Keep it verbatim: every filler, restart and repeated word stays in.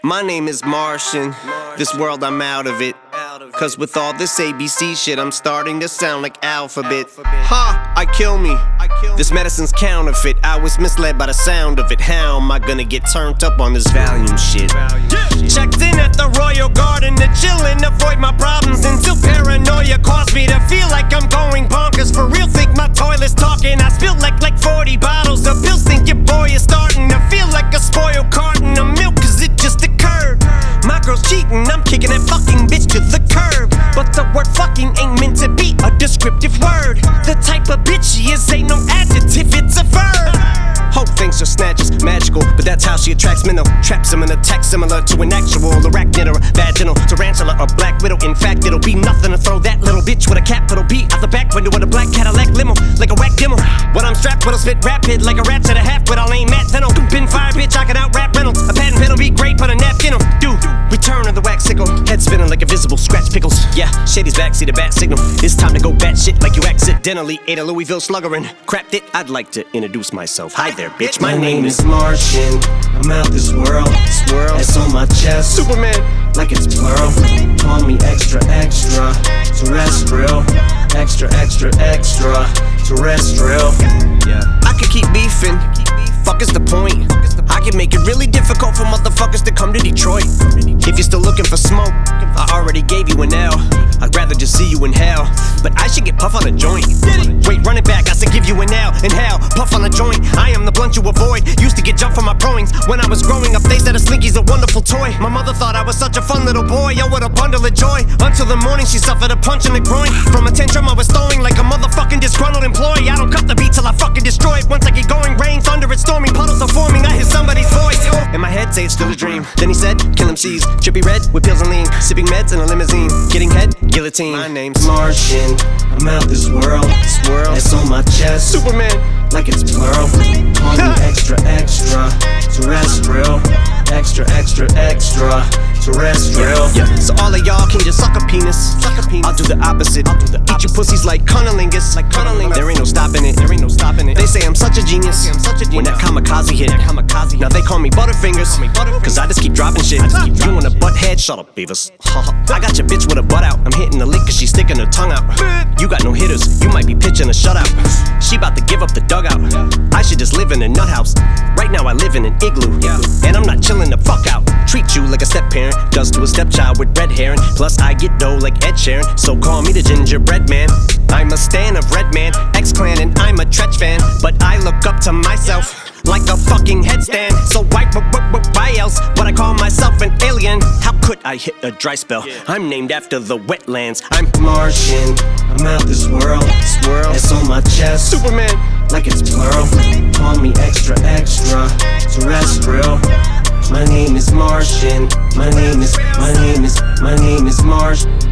My name is Martian. This world, I'm out of it. Cause with all this A B C shit, I'm starting to sound like alphabet. Ha! I kill me. This medicine's counterfeit. I was misled by the sound of it. How am I gonna get turned up on this Valium shit? Checked in at the Royal Garden to chill and avoid my problems until paranoia caused me to feel like I'm going bonkers. For real, think my toilet's talking. I spilled like like forty bottles of pills. Think your boy is starting to feel like a spoiled carton of milk, cause it just occurred. My girl's cheating, I'm kicking that fucking bitch to the curb. But the word fucking ain't meant to be a descriptive word. The type of bitch she is ain't no adjective, it's a verb. Hope thinks her snatch is magical, but that's how she attracts men. Traps him in a text similar to an actual arachnid or a vaginal tarantula or black widow. In fact, it'll be nothing to throw that little bitch with a capital B out the back window of a black Cadillac limo, like a whack demo. When I'm strapped, what'll spit rapid like a rat to the half, but I'll aim at Venno. Been fire, bitch, I can out rap Reynolds. A patent pen'll be great, put a napkin on. Dude, return of the wax sickle, head spinning like invisible scratch pickles. Yeah, Shady's back, see the bat signal. It's time to go bat shit like you accidentally ate a Louisville Slugger and crapped it. I'd like to introduce myself. Hi there, bitch. My name is Martian. I'm out this world. Swirl. It's on my chest. Superman. Like it's plural. Call me extra, extra. Terrestrial. Extra, extra, extra. Terrestrial. Yeah. I could keep beefing. Fuck is the point? I can make it really difficult for motherfuckers to come to Detroit. If you're still looking for smoke, I already gave you an L. I'd rather just see you in hell, but I should get puff on a joint. Wait, run it back, I said give you an L. Inhale, puff on a joint. I am the blunt you avoid. Used to get jumped for my broings. When I was growing up, they said a slinky's a wonderful toy. My mother thought I was such a fun little boy. Yo, what a bundle of joy. Until the morning, she suffered a punch in the groin. From a tantrum I was throwing like a motherfucking disgruntled employee. I don't cut the beat till I fucking destroy it. Once I get going, rain, thunder, it's storming, puddles are forming. I hear somebody's voice. In my head, say it's still a dream. Then he said, kill M Cs. Trippy red with pills and lean. Sipping meds in a limousine. Getting head, guillotine. My name's Martian. I'm out this world. Swirl. It's on my chest. Superman. Like it's plural. Call me extra, extra. Terrestrial. Extra, extra, extra. Terrestrial. Yeah. So all of y'all can just suck a penis. Suck a penis. I'll do the opposite. I'll do the opposite. Eat you pussies like cunnilingus. Like cunnilingus. There ain't no stopping it. There ain't no stopping it. They say I'm such a genius. I'm such a genius. When that kamikaze hit. That kamikaze. Now they call me Butterfingers. Call me Butterfingers. Cause I just keep dropping shit. Keep you dropping want a butt head? Shut up, Beavis. I got your bitch with a butt out. I'm hitting the lick cause she's sticking her tongue out. You got no hitters. You might be pitching a shutout. She about to give up the dugout. I should just live in a nut house. Right now I live in an igloo. And I'm not chilling the fuck out. Treat you like a step parent does to a stepchild with red hair. And plus I get dough like Ed Sheeran. So call me the gingerbread man. I'm a stan of Redman, X-Clan, and I'm a Tretch fan. But I look up to myself like a fucking headstand. So why, why else would I call myself an alien? How could I hit a dry spell? I'm named after the wetlands. I'm Martian. I'm out this world. Swirl. It's on my chest. Superman. Like it's plural. Call me extra, extra. Terrestrial. My name is Martian. My name is, my name is, my name is Martian.